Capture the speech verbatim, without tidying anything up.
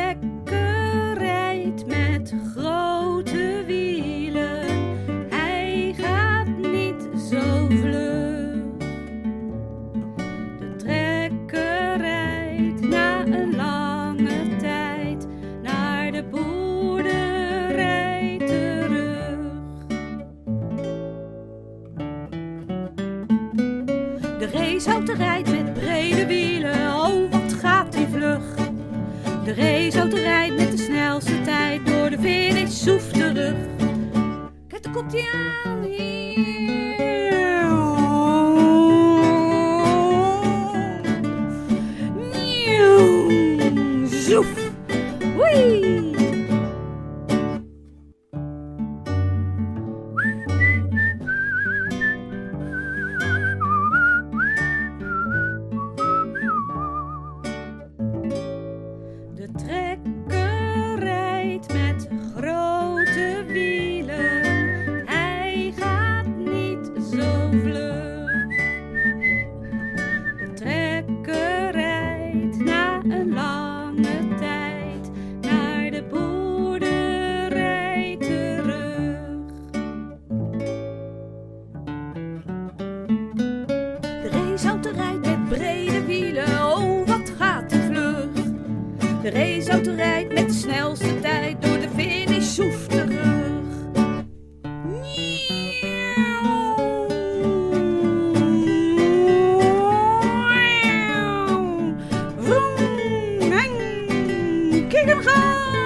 trekker rijdt met grote wielen. Hij gaat niet zo vlug. De trekker rijdt na een lange tijd naar de boerderij terug. De raceauto rijdt met brede wielen, oh wat gaat die vlug. De raceauto rijdt met de snelste tijd door de finish, soef terug. Kijk, daar komt hij aan hier. Nieuw, zoef, wee. De trekker rijdt met grote wielen. Hij gaat niet zo vlug. De trekker rijdt na een lange tijd naar de boerderij terug. De raceauto rijdt met brede wielen, oh wat gaat die vlug. De raceauto rijdt met de snelste tijd door de finish, soef terug. Vroom, kijk hem gaan!